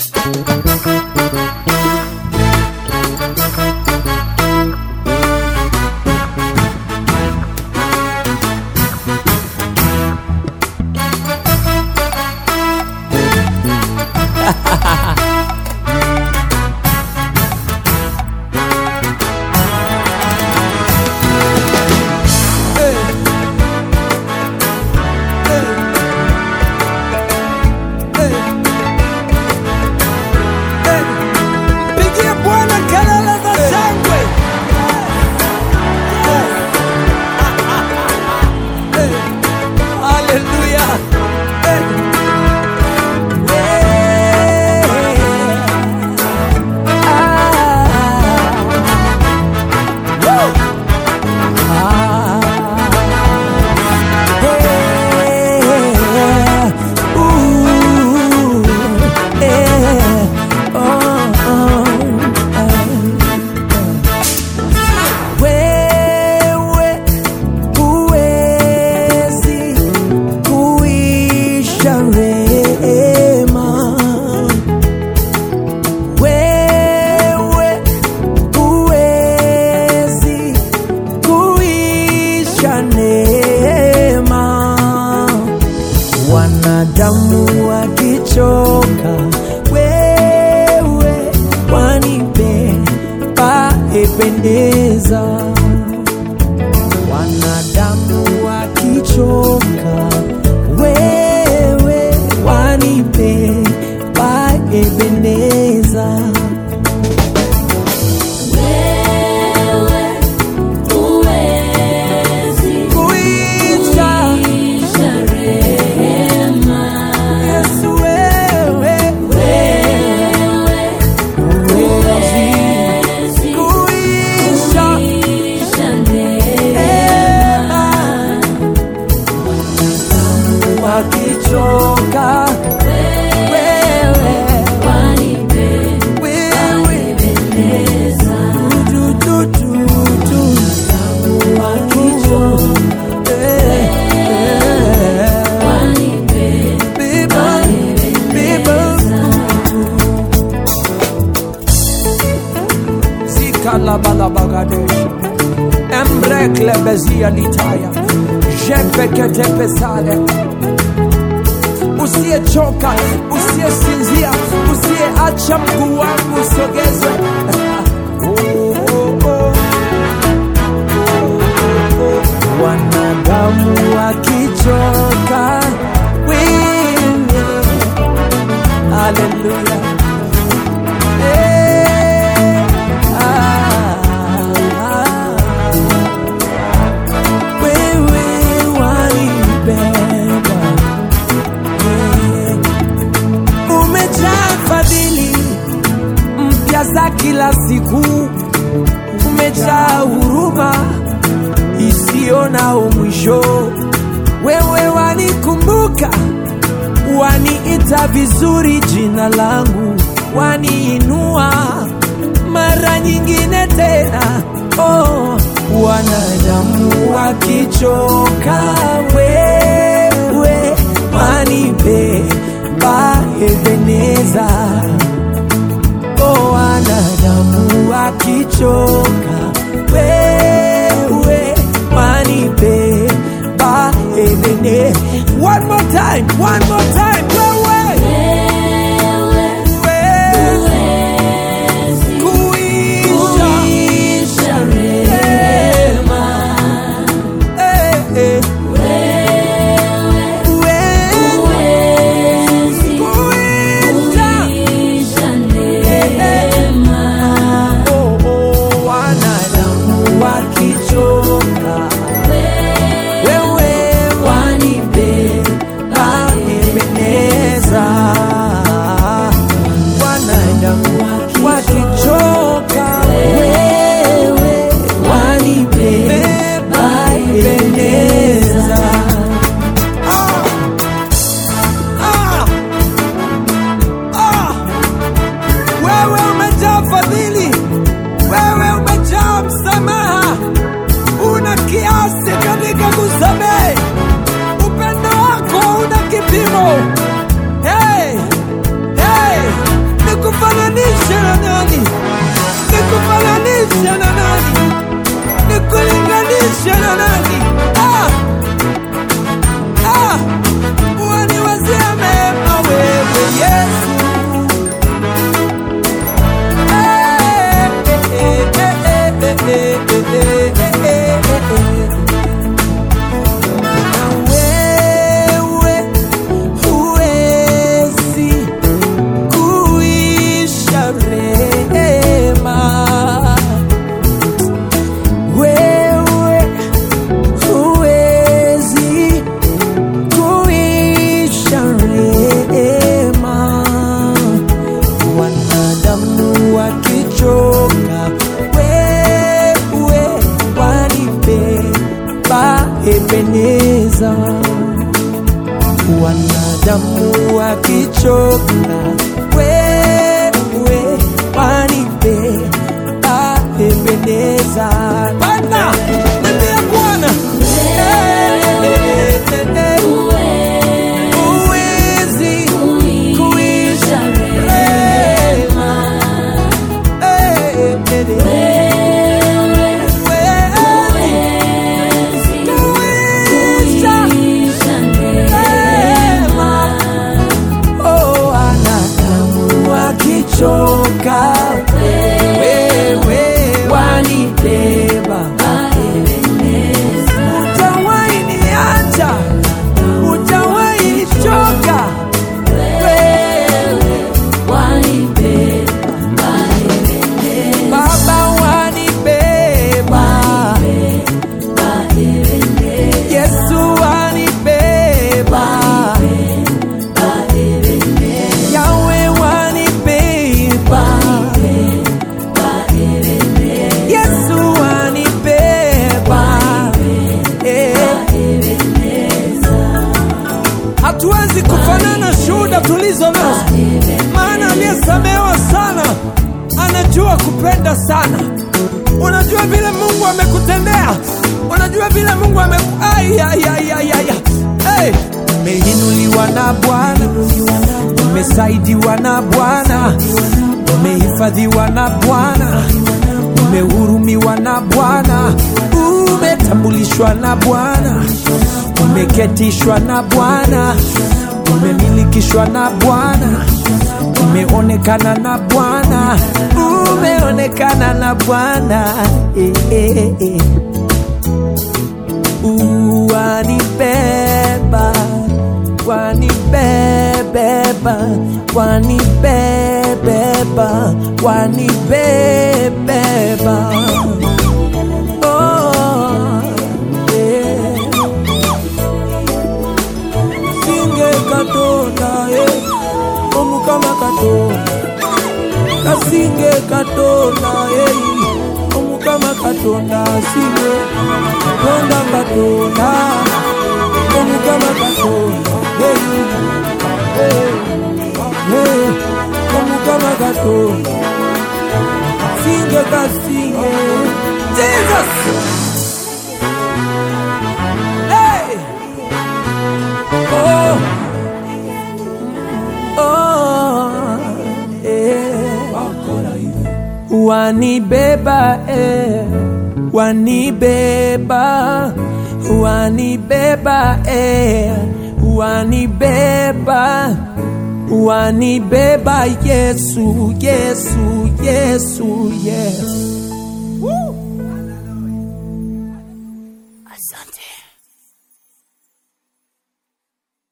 Wanadamu wakichoka, wewe wanipa ependeza. Wanadamu wakichoka, wewe wanipa ependeza. Wakichoka, wewe wanipendeleza. Wakichoka, wanipendeleza. Zikala balabagadesh Embrekle bezia litaya Jepekete pesale. Usiyechoka, usiyesinzia, usiyeacha mguu wangu usogezwe. Wanadamu wakichoka, wewe, haleluya, wewe wanibeba. Umejaa fadhili mpya za kila siku, umejaa huruma isiyo na mwisho. Wewe wanikumbuka, waniita vizuri jina langu, waniinua mara nyingine tena. Oh, wanadamu wakichoka, wewe wanipa Ebeneza. Oh, wanadamu wakichoka, wewe wanipa Ebeneza. One more time, one more time, wewe kuisha rehema. wakichoka, wewe wanibeba Ebeneza. Bwana, nambia Bwana, huwezi kuisha rehema. Choka, wewe wanibeba Ebeneza. Utawahi niacha, utawahi choka, wewe wanibeba Ebeneza. Baba wanibeba Ebeneza. Yesu wanibeba Hatuwezi kufanana shuhuda tulizo nazo, maana aliyesamehewa sana anajua kupenda sana. Unajua vile Mungu amekutendea, unajua vile Mungu umeinuliwa na Bwana, umesaidiwa na Bwana, umehifadhiwa na Bwana, umehurumiwa na Bwana, umetambulishwa na Bwana, umeketishwa na Bwana, umemilikishwa na Bwana, umeonekana na Bwana, umeonekana na Bwana. Wanibeba, wanibeba, wanibeba, wanibeba. Katonda, omukama Katonda, kasinge Katonda, omukama Katonda, singe Katonda, Katonda, omukama Katonda, omukama Katonda, singe kasinge Jesus. Wanibeba, wanibeba, wanibeba, wanibeba, wanibeba, Yesu, Yesu, Yesu, Yesu. Asante.